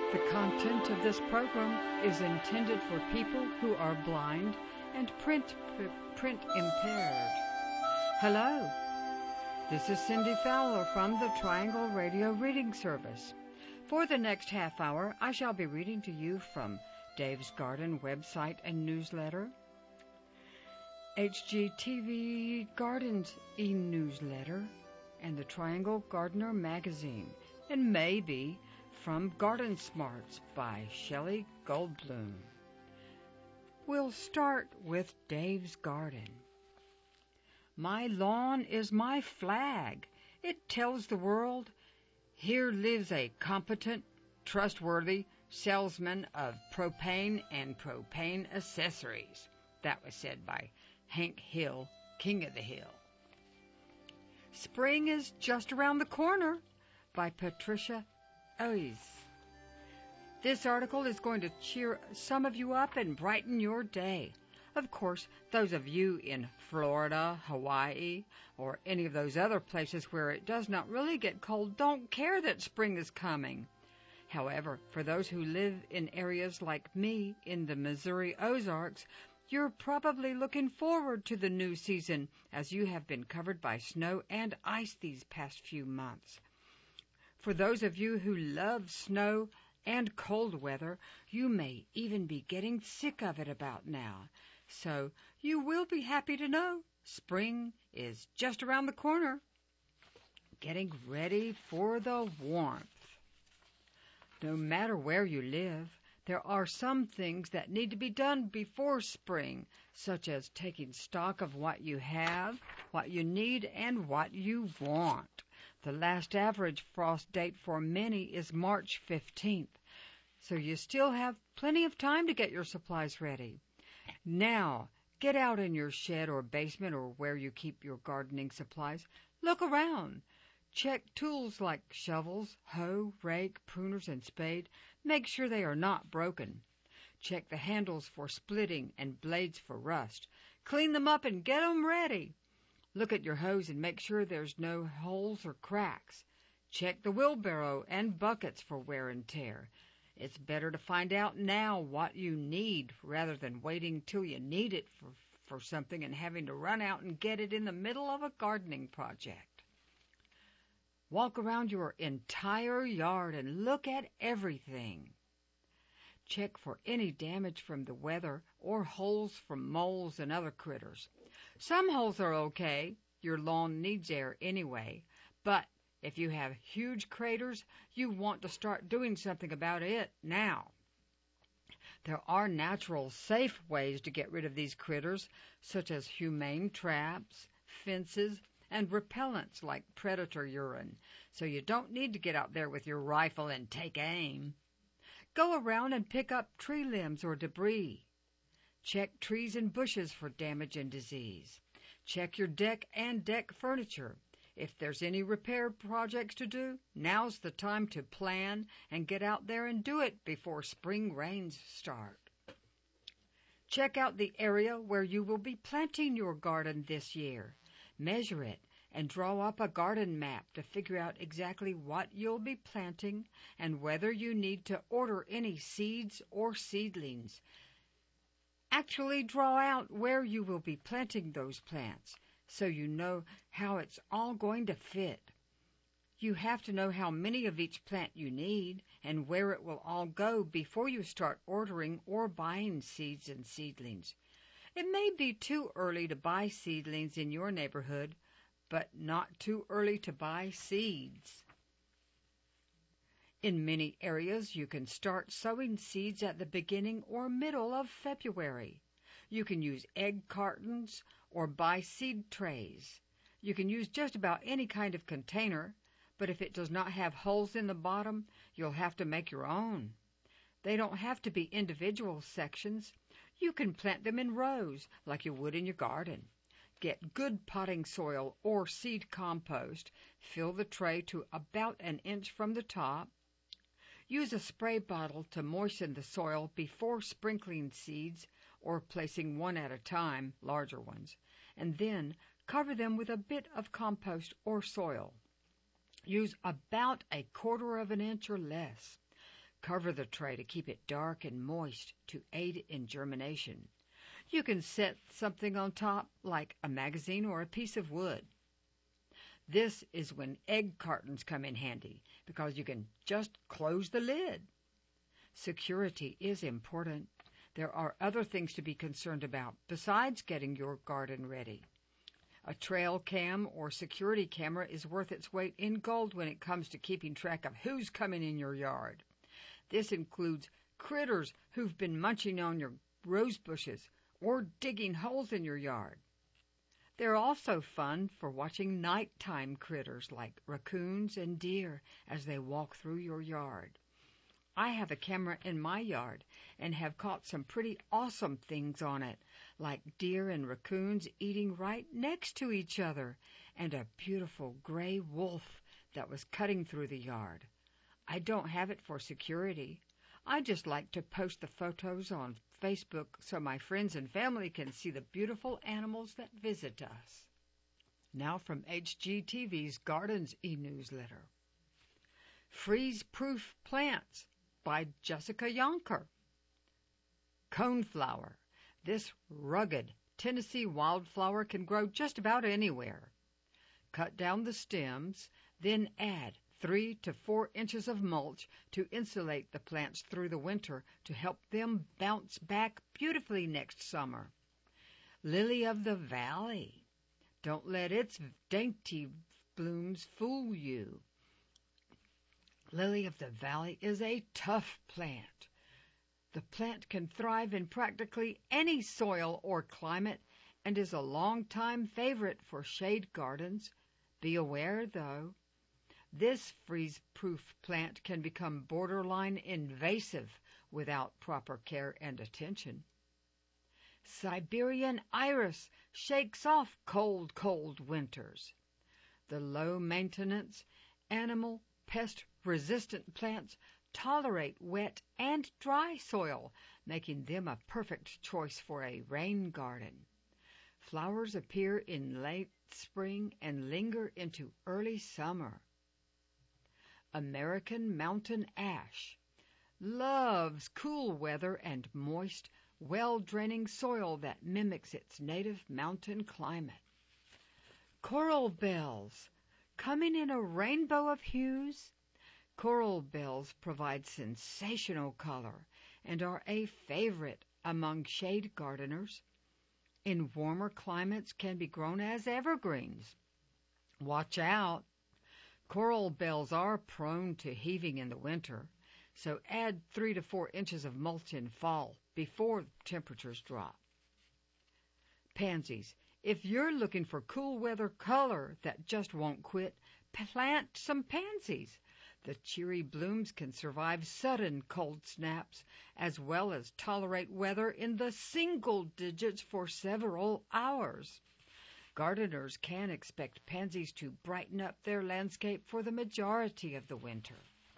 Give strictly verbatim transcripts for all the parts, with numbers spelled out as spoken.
The content of this program is intended for people who are blind and print print impaired. Hello, this is Cindy Fowler from the Triangle Radio Reading Service. For the next half hour, I shall be reading to you from Dave's Garden website and newsletter, H G T V Gardens e-newsletter, and the Triangle Gardener magazine, and maybe from Garden Smarts by Shelley Goldblum. We'll start with Dave's Garden. My lawn is my flag. It tells the world, here lives a competent, trustworthy salesman of propane and propane accessories. That was said by Hank Hill, King of the Hill. Spring is just around the corner by Patricia Ois. This article is going to cheer some of you up and brighten your day. Of course, those of you in Florida, Hawaii, or any of those other places where it does not really get cold don't care that spring is coming. However, for those who live in areas like me in the Missouri Ozarks, you're probably looking forward to the new season as you have been covered by snow and ice these past few months. For those of you who love snow and cold weather, you may even be getting sick of it about now. So you will be happy to know spring is just around the corner. Getting ready for the warmth. No matter where you live, there are some things that need to be done before spring, such as taking stock of what you have, what you need, and what you want. The last average frost date for many is March fifteenth, so you still have plenty of time to get your supplies ready. Now, get out in your shed or basement or where you keep your gardening supplies. Look around. Check tools like shovels, hoe, rake, pruners, and spade. Make sure they are not broken. Check the handles for splitting and blades for rust. Clean them up and get them ready. Look at your hose and make sure there's no holes or cracks. Check the wheelbarrow and buckets for wear and tear. It's better to find out now what you need rather than waiting till you need it for, for something and having to run out and get it in the middle of a gardening project. Walk around your entire yard and look at everything. Check for any damage from the weather or holes from moles and other critters. Some holes are okay. Your lawn needs air anyway. But if you have huge craters, you want to start doing something about it now. There are natural, safe ways to get rid of these critters, such as humane traps, fences, and repellents like predator urine, so you don't need to get out there with your rifle and take aim. Go around and pick up tree limbs or debris. Check trees and bushes for damage and disease. Check your deck and deck furniture. If there's any repair projects to do, now's the time to plan and get out there and do it before spring rains start. Check out the area where you will be planting your garden this year. Measure it and draw up a garden map to figure out exactly what you'll be planting and whether you need to order any seeds or seedlings. Actually draw out where you will be planting those plants so you know how it's all going to fit. You have to know how many of each plant you need and where it will all go before you start ordering or buying seeds and seedlings. It may be too early to buy seedlings in your neighborhood, but not too early to buy seeds. In many areas, you can start sowing seeds at the beginning or middle of February. You can use egg cartons or buy seed trays. You can use just about any kind of container, but if it does not have holes in the bottom, you'll have to make your own. They don't have to be individual sections. You can plant them in rows like you would in your garden. Get good potting soil or seed compost. Fill the tray to about an inch from the top. Use a spray bottle to moisten the soil before sprinkling seeds or placing one at a time, larger ones, and then cover them with a bit of compost or soil. Use about a quarter of an inch or less. Cover the tray to keep it dark and moist to aid in germination. You can set something on top, like a magazine or a piece of wood. This is when egg cartons come in handy, because you can just close the lid. Security is important. There are other things to be concerned about besides getting your garden ready. A trail cam or security camera is worth its weight in gold when it comes to keeping track of who's coming in your yard. This includes critters who've been munching on your rose bushes or digging holes in your yard. They're also fun for watching nighttime critters like raccoons and deer as they walk through your yard. I have a camera in my yard and have caught some pretty awesome things on it, like deer and raccoons eating right next to each other, and a beautiful gray wolf that was cutting through the yard. I don't have it for security. I just like to post the photos on Facebook so my friends and family can see the beautiful animals that visit us. Now from H G T V's Gardens e-newsletter. Freeze-Proof Plants by Jessica Yonker. Coneflower. This rugged Tennessee wildflower can grow just about anywhere. Cut down the stems, then add three to four inches of mulch to insulate the plants through the winter to help them bounce back beautifully next summer. Lily of the Valley. Don't let its dainty blooms fool you. Lily of the Valley is a tough plant. The plant can thrive in practically any soil or climate and is a long-time favorite for shade gardens. Be aware, though, this freeze-proof plant can become borderline invasive without proper care and attention. Siberian iris shakes off cold, cold winters. The low-maintenance, animal, pest-resistant plants tolerate wet and dry soil, making them a perfect choice for a rain garden. Flowers appear in late spring and linger into early summer. American mountain ash loves cool weather and moist, well-draining soil that mimics its native mountain climate. Coral bells, coming in a rainbow of hues. Coral bells provide sensational color and are a favorite among shade gardeners. In warmer climates can be grown as evergreens. Watch out! Coral bells are prone to heaving in the winter, so add three to four inches of mulch in fall before temperatures drop. Pansies. If you're looking for cool weather color that just won't quit, plant some pansies. The cheery blooms can survive sudden cold snaps, as well as tolerate weather in the single digits for several hours. Gardeners can expect pansies to brighten up their landscape for the majority of the winter.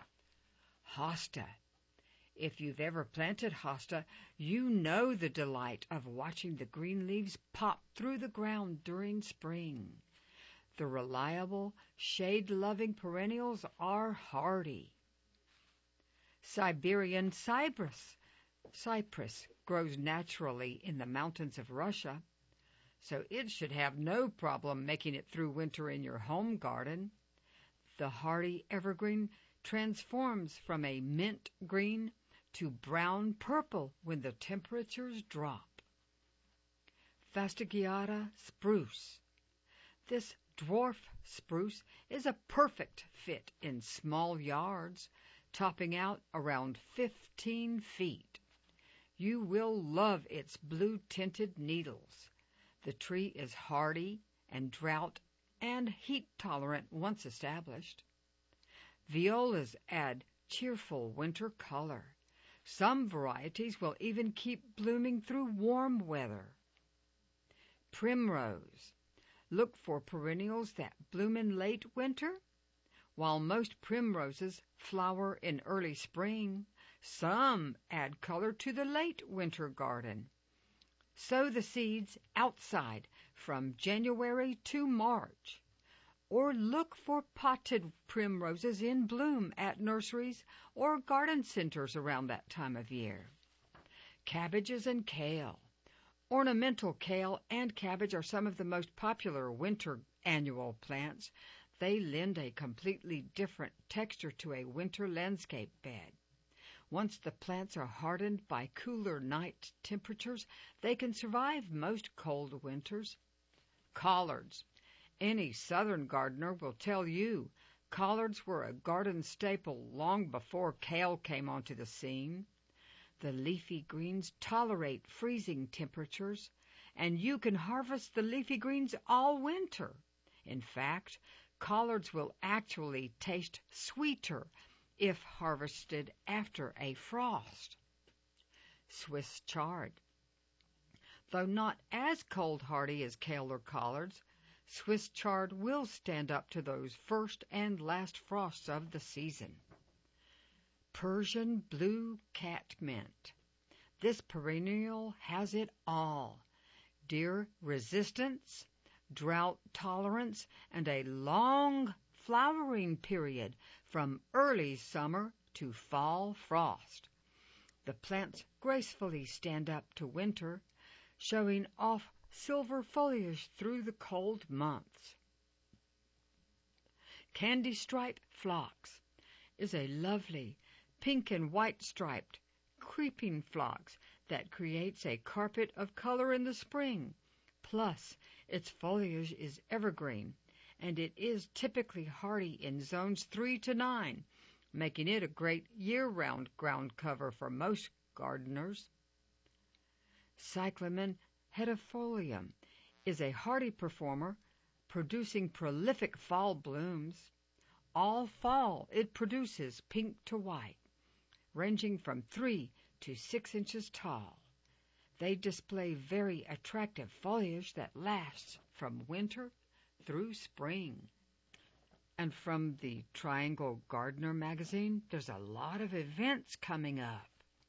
Hosta. If you've ever planted hosta, you know the delight of watching the green leaves pop through the ground during spring. The reliable, shade-loving perennials are hardy. Siberian cypress. Cypress grows naturally in the mountains of Russia, so it should have no problem making it through winter in your home garden. The hardy evergreen transforms from a mint green to brown purple when the temperatures drop. Fastigiata spruce. This dwarf spruce is a perfect fit in small yards, topping out around fifteen feet. You will love its blue-tinted needles. The tree is hardy and drought and heat-tolerant once established. Violas add cheerful winter color. Some varieties will even keep blooming through warm weather. Primrose. Look for perennials that bloom in late winter. While most primroses flower in early spring, some add color to the late winter garden. Sow the seeds outside from January to March. or look for potted primroses in bloom at nurseries or garden centers around that time of year. Cabbages and kale. Ornamental kale and cabbage are some of the most popular winter annual plants. They lend a completely different texture to a winter landscape bed. Once the plants are hardened by cooler night temperatures, they can survive most cold winters. Collards. Any southern gardener will tell you collards were a garden staple long before kale came onto the scene. The leafy greens tolerate freezing temperatures, and you can harvest the leafy greens all winter. In fact, collards will actually taste sweeter if harvested after a frost. Swiss chard. Though not as cold-hardy as kale or collards, Swiss chard will stand up to those first and last frosts of the season. Persian blue catmint. This perennial has it all: deer resistance, drought tolerance, and a long flowering period from early summer to fall frost. The plants gracefully stand up to winter, showing off silver foliage through the cold months. Candy stripe phlox is a lovely pink and white striped creeping phlox that creates a carpet of color in the spring. Plus, its foliage is evergreen, and it is typically hardy in zones three to nine, making it a great year-round ground cover for most gardeners. Cyclamen hedifolium is a hardy performer, producing prolific fall blooms. All fall it produces pink to white, ranging from three to six inches tall. They display very attractive foliage that lasts from winter through spring. And from the Triangle Gardener magazine, there's a lot of events coming up.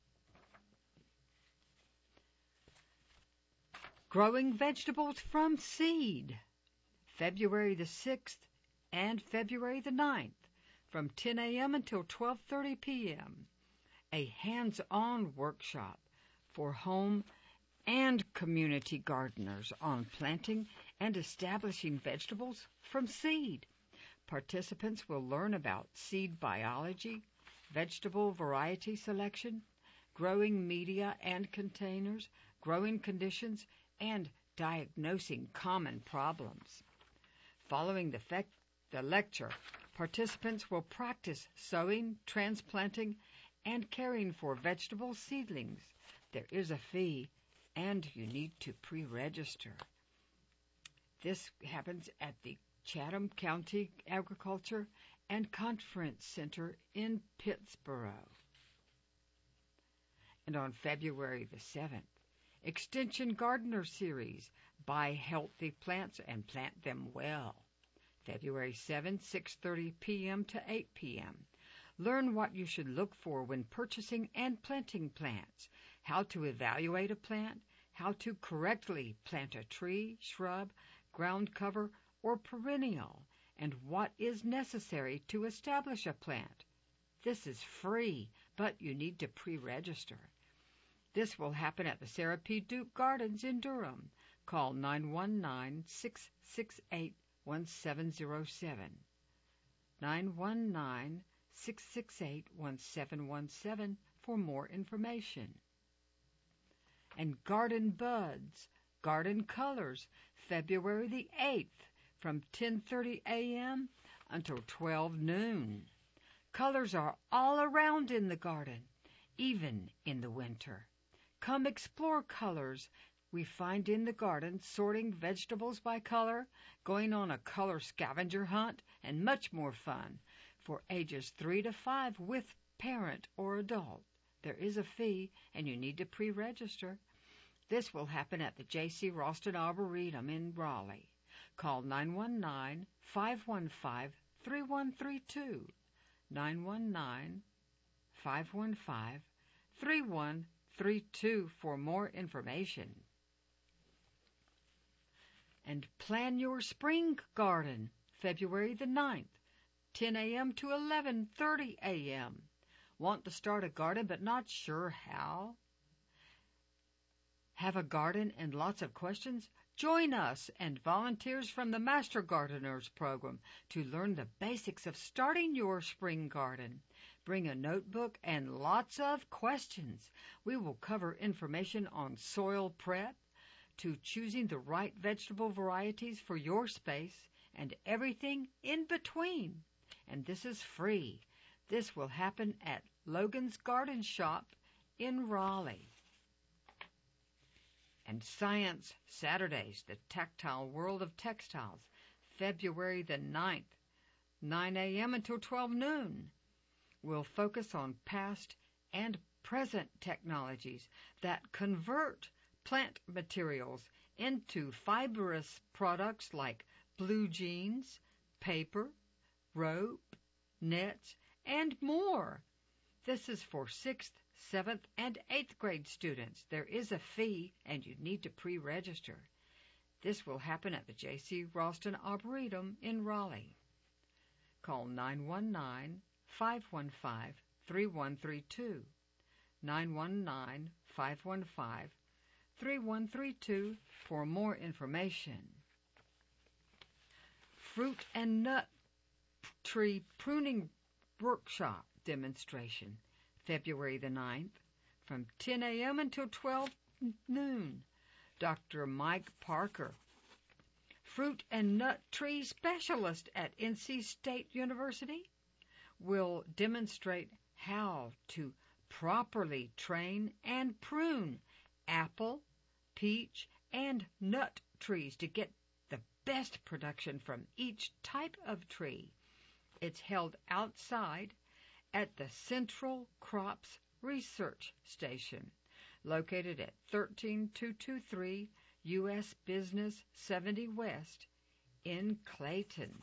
Growing vegetables from seed, February the sixth and February the ninth, from ten a.m. until twelve thirty p.m. A hands-on workshop for home and community gardeners on planting and establishing vegetables from seed. Participants will learn about seed biology, vegetable variety selection, growing media and containers, growing conditions, and diagnosing common problems. Following the, fe- the lecture, participants will practice sowing, transplanting, and caring for vegetable seedlings. There is a fee, and you need to pre-register. This happens at the Chatham County Agriculture and Conference Center in Pittsboro. And on February the seventh, Extension Gardener Series, Buy Healthy Plants and Plant Them Well. February seventh, six thirty p.m. to eight p.m. Learn what you should look for when purchasing and planting plants, how to evaluate a plant, how to correctly plant a tree, shrub, ground cover, or perennial, and what is necessary to establish a plant. This is free, but you need to pre-register. This will happen at the Sarah P. Duke Gardens in Durham. Call nine one nine, six six eight, one seven zero seven. nine one nine, six six eight, one seven one seven for more information. And Garden Buds, Garden Colors, February the eighth, from ten thirty a.m. until twelve noon. Colors are all around in the garden, even in the winter. Come explore colors we find in the garden, sorting vegetables by color, going on a color scavenger hunt, and much more fun for ages three to five with parent or adult. There is a fee, and you need to pre-register. This will happen at the J C Ralston Arboretum in Raleigh. Call nine one nine, five one five, three one three two. nine one nine, five one five, three one three two for more information. And plan your spring garden, February the ninth, ten a.m. to eleven thirty a.m. Want to start a garden but not sure how? Have a garden and lots of questions? Join us and volunteers from the Master Gardeners program to learn the basics of starting your spring garden. Bring a notebook and lots of questions. We will cover information on soil prep, to choosing the right vegetable varieties for your space, and everything in between. And this is free. This will happen at Logan's Garden Shop in Raleigh. And Science Saturdays, the Tactile World of Textiles, February the ninth, nine a.m. until twelve noon. We'll focus on past and present technologies that convert plant materials into fibrous products like blue jeans, paper, rope, nets, and more. This is for sixth, seventh, and eighth grade students. There is a fee, and you need to pre-register. This will happen at the J C Ralston Arboretum in Raleigh. Call nine one nine, five one five, three one three two, nine one nine, five one five, three one three two for more information. Fruit and Nut Tree Pruning Workshop Demonstration, February the ninth, from ten a.m. until twelve noon. Doctor Mike Parker, fruit and nut tree specialist at N C State University, will demonstrate how to properly train and prune apple, peach, and nut trees to get the best production from each type of tree. It's held outside at the Central Crops Research Station, located at thirteen two two three U S Business seventy West in Clayton.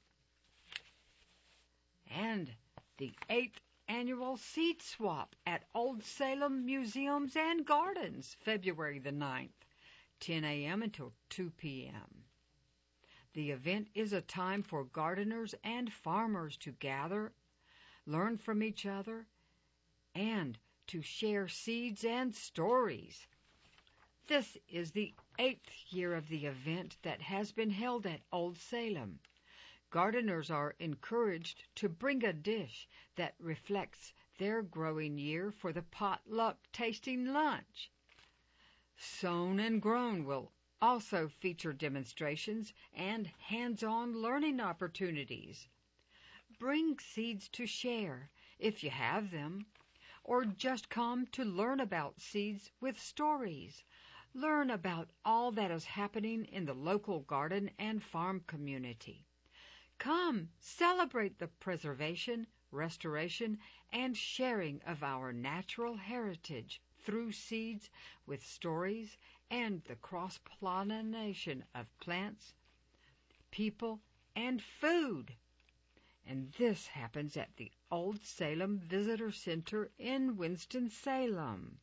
And the eighth Annual Seed Swap at Old Salem Museums and Gardens, February the ninth, ten a.m. until two p.m. The event is a time for gardeners and farmers to gather, learn from each other, and to share seeds and stories. This is the eighth year of the event that has been held at Old Salem. Gardeners are encouraged to bring a dish that reflects their growing year for the potluck tasting lunch. Sown and Grown will also feature demonstrations and hands-on learning opportunities. Bring seeds to share if you have them, or just come to learn about seeds with stories. Learn about all that is happening in the local garden and farm community. Come celebrate the preservation, restoration, and sharing of our natural heritage through seeds with stories and the cross-pollination of plants, people, and food. And this happens at the Old Salem Visitor Center in Winston-Salem.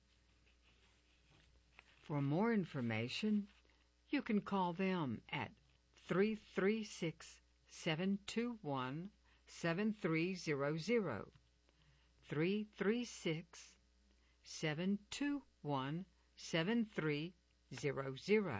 For more information, you can call them at three three six, seven two one, seven three zero zero, three three six, seven two one, seven three zero zero.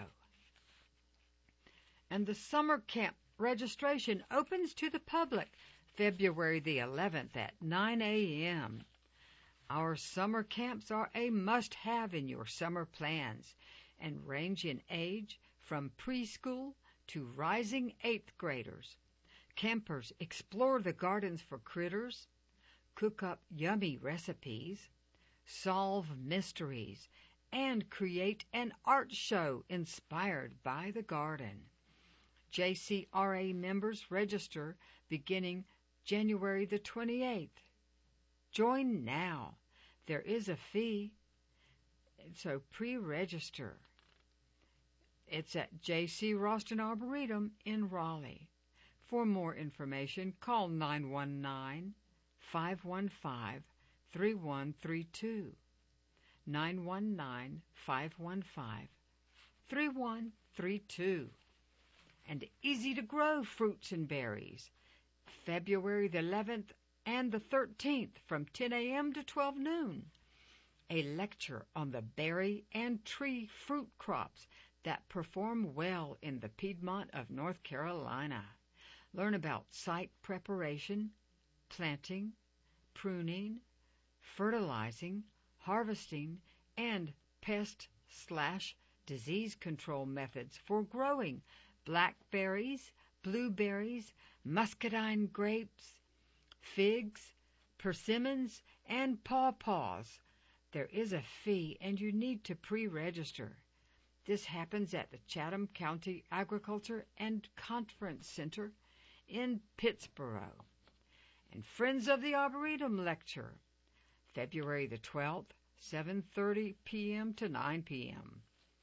And the summer camp registration opens to the public February the eleventh at nine a.m. Our summer camps are a must-have in your summer plans and range in age from preschool to rising eighth graders. Campers explore the gardens for critters, cook up yummy recipes, solve mysteries, and create an art show inspired by the garden. J C R A members register beginning January the twenty-eighth. Join now. There is a fee, so pre-register. It's at J C Ralston Arboretum in Raleigh. For more information, call nine one nine, five one five, three one three two, nine one nine, five one five, three one three two. and easy-to-grow fruits and berries. February the eleventh and the thirteenth from ten a.m. to twelve noon. A lecture on the berry and tree fruit crops that perform well in the Piedmont of North Carolina. Learn about site preparation, planting, pruning, fertilizing, harvesting, and pest slash disease control methods for growing blackberries, blueberries, muscadine grapes, figs, persimmons, and pawpaws. There is a fee, and you need to pre-register. This happens at the Chatham County Agriculture and Conference Center in Pittsboro. And Friends of the Arboretum Lecture, February the twelfth, seven thirty p.m. to nine p.m.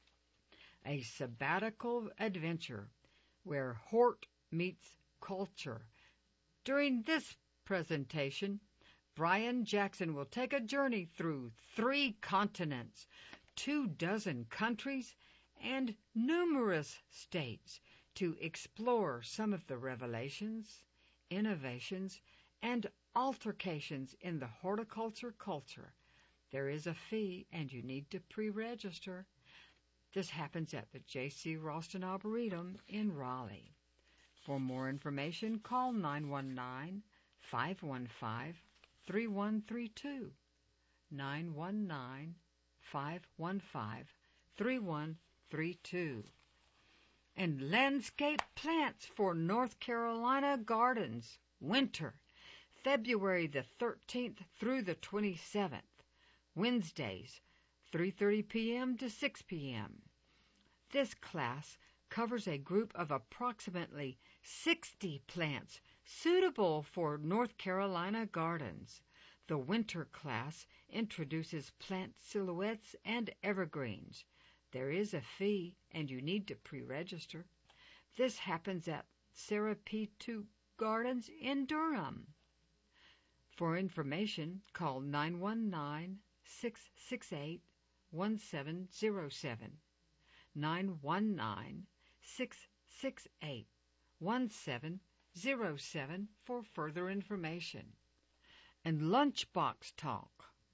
A sabbatical adventure where hort meets culture. During this presentation, Brian Jackson will take a journey through three continents, two dozen countries, and numerous states to explore some of the revelations, innovations, and altercations in the horticulture culture. There is a fee, and you need to pre-register. This happens at the J C Ralston Arboretum in Raleigh. For more information, call nine one nine, five one five, three one three two, nine one nine, five one five, three one three two. And Landscape Plants for North Carolina Gardens, Winter, February the thirteenth through the twenty-seventh, Wednesdays, three thirty p.m. to six p.m. This class covers a group of approximately sixty plants suitable for North Carolina gardens. The winter class introduces plant silhouettes and evergreens. There is a fee, and you need to pre-register. This happens at Sarah P. two Gardens in Durham. For information, call nine one nine, six six eight, one seven zero seven, nine one nine, six six eight, one seven zero seven for further information. And Lunchbox Talk,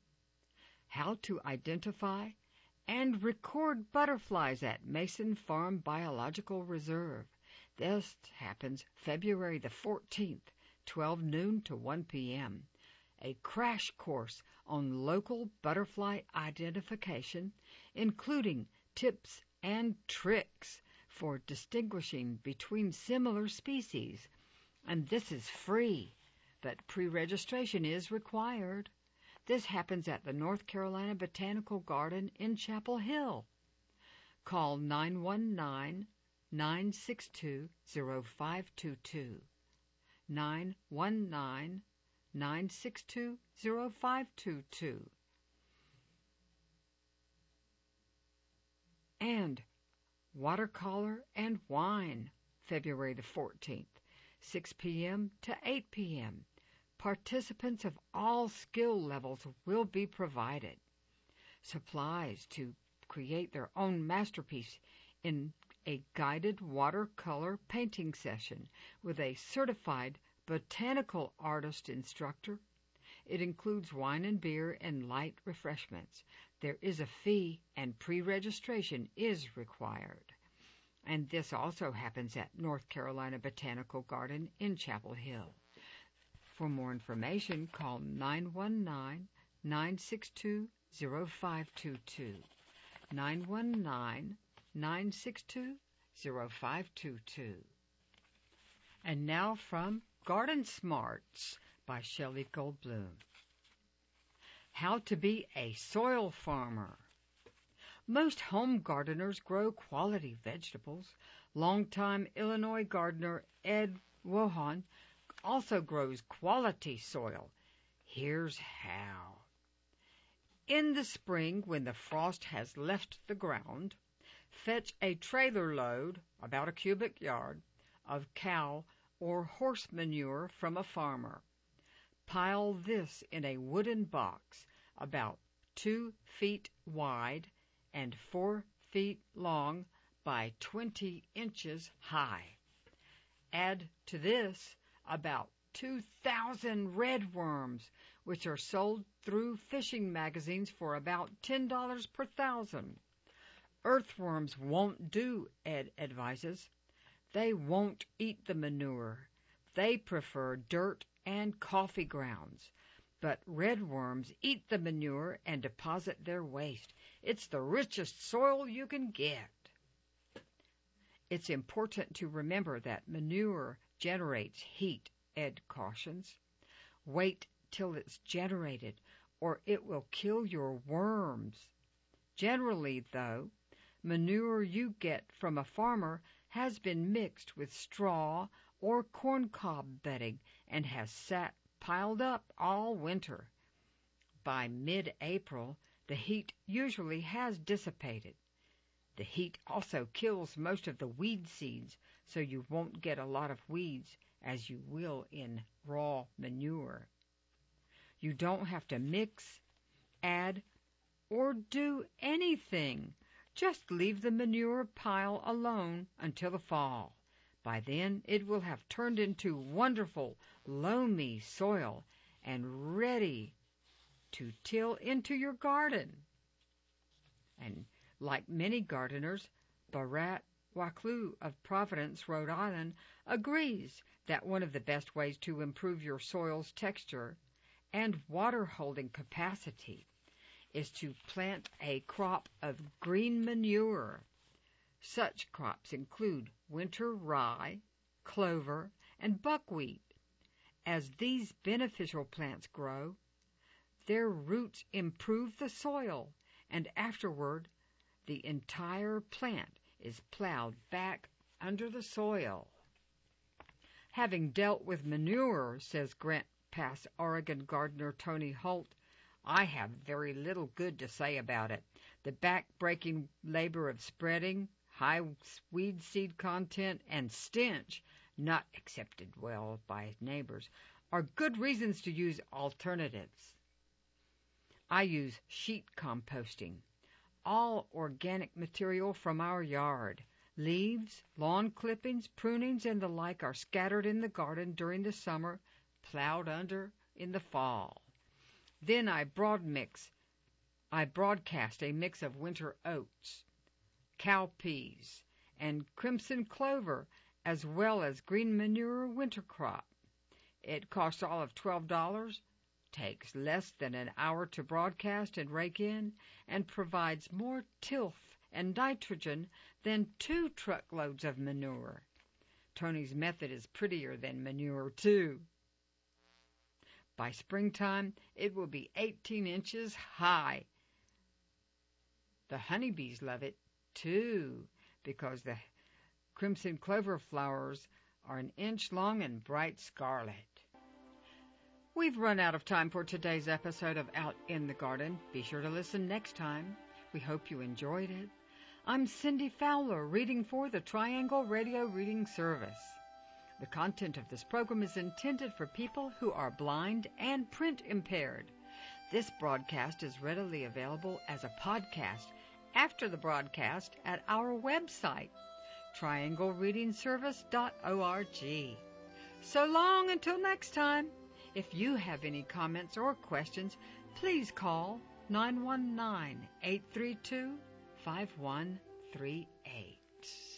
how to identify and record butterflies at Mason Farm Biological Reserve. This happens February the fourteenth, twelve noon to one p.m. A crash course on local butterfly identification, including tips and tricks for distinguishing between similar species. And this is free, but pre-registration is required. This happens at the North Carolina Botanical Garden in Chapel Hill. Call nine one nine, nine six two, zero five two two, nine one nine, nine six two, zero five two two. And Watercolor and Wine, February the fourteenth, six p.m. to eight p.m. Participants of all skill levels will be provided. Supplies to create their own masterpiece in a guided watercolor painting session with a certified botanical artist instructor. It includes wine and beer and light refreshments. There is a fee, and pre-registration is required. And this also happens at North Carolina Botanical Garden in Chapel Hill. For more information, call nine one nine, nine six two, zero five two two, nine one nine, nine six two, zero five two two. And now from Garden Smarts by Shelley Goldblum. How to be a soil farmer. Most home gardeners grow quality vegetables. Longtime Illinois gardener Ed Wohan also grows quality soil. Here's how. In the spring, when the frost has left the ground, fetch a trailer load, about a cubic yard, of cow or horse manure from a farmer. Pile this in a wooden box about two feet wide and four feet long by twenty inches high. Add to this about two thousand redworms, which are sold through fishing magazines for about ten dollars per thousand. Earthworms won't do, Ed advises. They won't eat the manure. They prefer dirt and coffee grounds. But redworms eat the manure and deposit their waste. It's the richest soil you can get. It's important to remember that manure generates heat, Ed cautions. Wait till it's generated, or it will kill your worms. Generally, though, manure you get from a farmer has been mixed with straw or corncob bedding and has sat piled up all winter. By mid-April, the heat usually has dissipated. The heat also kills most of the weed seeds, so you won't get a lot of weeds as you will in raw manure. You don't have to mix, add, or do anything. Just leave the manure pile alone until the fall. By then, it will have turned into wonderful, loamy soil and ready to till into your garden. And like many gardeners, Bharat Waklu of Providence, Rhode Island, agrees that one of the best ways to improve your soil's texture and water-holding capacity is to plant a crop of green manure. Such crops include winter rye, clover, and buckwheat. As these beneficial plants grow, their roots improve the soil, and afterward the entire plant is plowed back under the soil. Having dealt with manure, says Grant Pass, Oregon gardener Tony Holt, I have very little good to say about it. The back-breaking labor of spreading, high weed seed content, and stench, not accepted well by neighbors, are good reasons to use alternatives. I use sheet composting, all organic material from our yard. Leaves, lawn clippings, prunings, and the like are scattered in the garden during the summer, plowed under in the fall. Then I broad mix, I broadcast a mix of winter oats, cowpeas, and crimson clover, as well as green manure winter crop. It costs all of twelve dollars, takes less than an hour to broadcast and rake in, and provides more tilth and nitrogen than two truckloads of manure. Tony's method is prettier than manure, too. By springtime, it will be eighteen inches high. The honeybees love it, too, because the crimson clover flowers are an inch long and bright scarlet. We've run out of time for today's episode of Out in the Garden. Be sure to listen next time. We hope you enjoyed it. I'm Cindy Fowler, reading for the Triangle Radio Reading Service. The content of this program is intended for people who are blind and print impaired. This broadcast is readily available as a podcast after the broadcast at our website, triangle reading service dot org. So long until next time. If you have any comments or questions, please call nine one nine, eight three two, five one three eight.